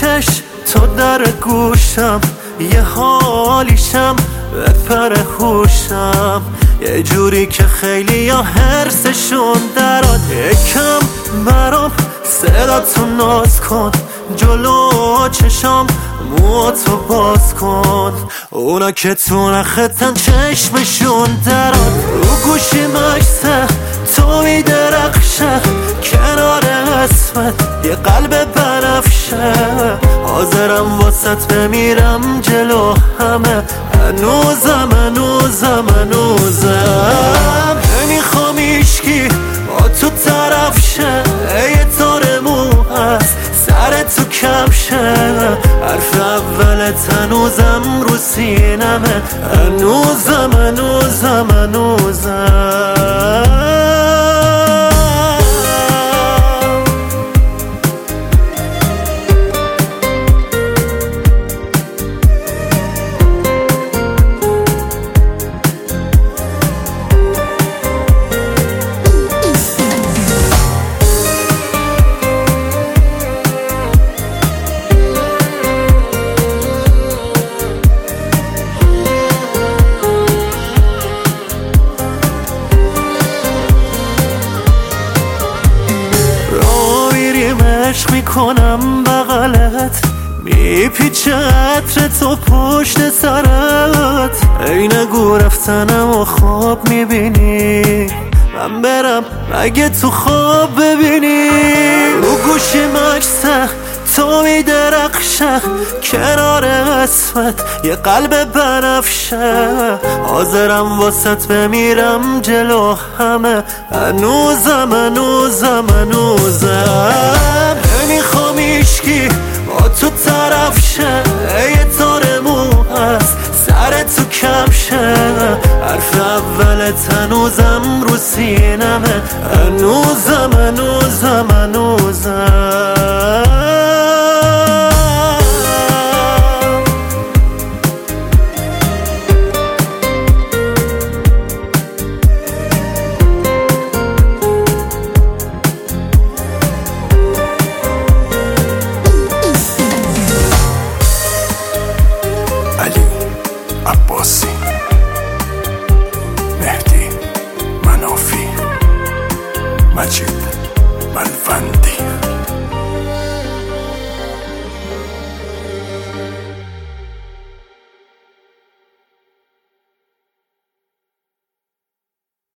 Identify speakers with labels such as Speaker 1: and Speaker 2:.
Speaker 1: بکش تو در گوشم، یه حالیشم بپر هوشم، یه جوری که خیلی یا حرسشون دراد. یکم برام صداتو ناز کن، جلو چشام موهاتو باز کن، اونا که تو نختن چشمشون دراد. رو گوشی مکسه تو میدرخشه، کنار اسمت یه قلب بنفشه، حاضرم واسط بمیرم جلو همه، هنوزم هنوزم هنوزم نمیخوام ایشکی با تو طرف شه، یه تار مو هست سر تو کفشه، حرف اولت هنوزم رو سینمه، هنوزم هنوزم هنوزم. عشق میکنم بغلت، میپیچه عطر تو پشت سرت، ای نگو رفتنم و خواب میبینی، من برم مگه تو خواب ببینی. رو گوشی مکسه تو میدرخشه، کنار اسمت یه قلب بنفشه، حاضرم واسط بمیرم جلو همه، هنوزم هنوزم هنوزم نمیخوام ایشکی با تو طرف شه، یه تار مو هست سر تو کفشه، حرف اولت هنوزم رو سینمه، هنوزم هنوزم هنوزم.
Speaker 2: علی عباسی، مهدی منافی، مجید ملوند.